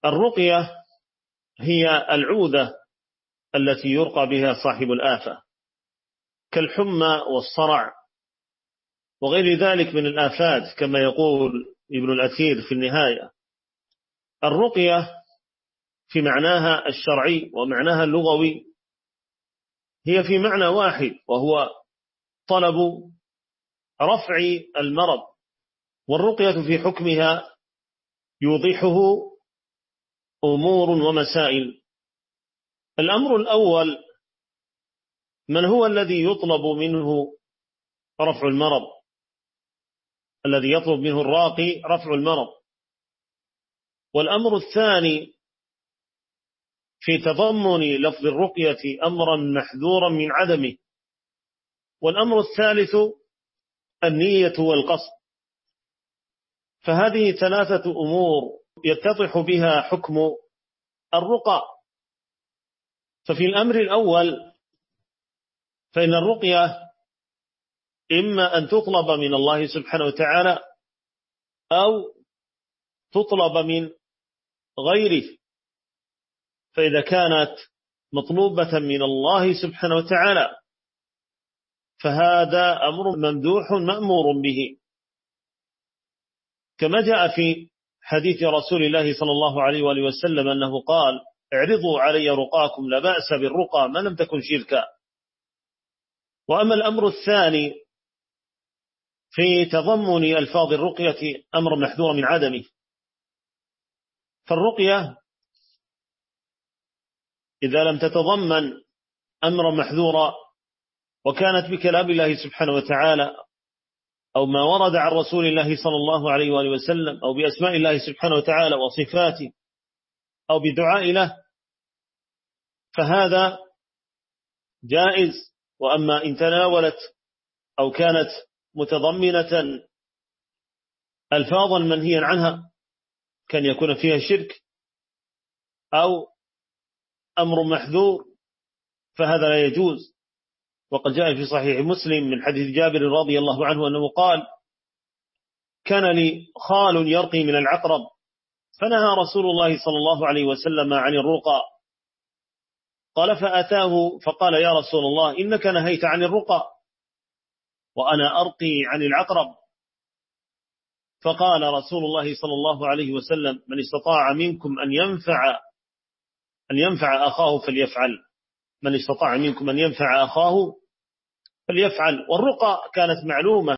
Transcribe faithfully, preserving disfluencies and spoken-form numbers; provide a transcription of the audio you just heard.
الرقية هي العوذة التي يرقى بها صاحب الآفة كالحمى والصرع وغير ذلك من الآفات، كما يقول ابن الأثير في النهاية. الرقية في معناها الشرعي ومعناها اللغوي هي في معنى واحد، وهو طلب رفع المرض، والرقية في حكمها يوضحه أمور ومسائل. الأمر الأول: من هو الذي يطلب منه رفع المرض؟ الذي يطلب منه الراقي رفع المرض. والأمر الثاني: في تضمن لفظ الرقية أمرا محذورا من عدمه. والأمر الثالث: النية والقصد. فهذه ثلاثة أمور يتضح بها حكم الرقى. ففي الأمر الأول فإن الرقية إما أن تطلب من الله سبحانه وتعالى أو تطلب من غيره، فإذا كانت مطلوبة من الله سبحانه وتعالى فهذا أمر ممدوح مأمور به، كما جاء في حديث رسول الله صلى الله عليه وآله وسلم أنه قال: اعرضوا علي رقاكم لا بأس بالرقى ما لم تكن شركا. وأما الأمر الثاني في تضمن ألفاظ الرقية أمر محذور من عدمه، فالرقية إذا لم تتضمن أمر محذورا وكانت بكلام الله سبحانه وتعالى أو ما ورد عن رسول الله صلى الله عليه وآله وسلم أو بأسماء الله سبحانه وتعالى وصفاته أو بدعاء له، فهذا جائز. وأما إن تناولت أو كانت متضمنة ألفاظا منهيا عنها كان يكون فيها شرك أو أمر محذور فهذا لا يجوز. وقد جاء في صحيح مسلم من حديث جابر رضي الله عنه أنه قال: كان لي خال يرقي من العقرب فنهى رسول الله صلى الله عليه وسلم عن الرقى. قال: فأتاه فقال: يا رسول الله إنك نهيت عن الرقى وأنا أرقي عن العقرب. فقال رسول الله صلى الله عليه وسلم: من استطاع منكم أن ينفع أن ينفع أخاه فليفعل. من استطاع منكم أن ينفع أخاه فليفعل. والرقى كانت معلومة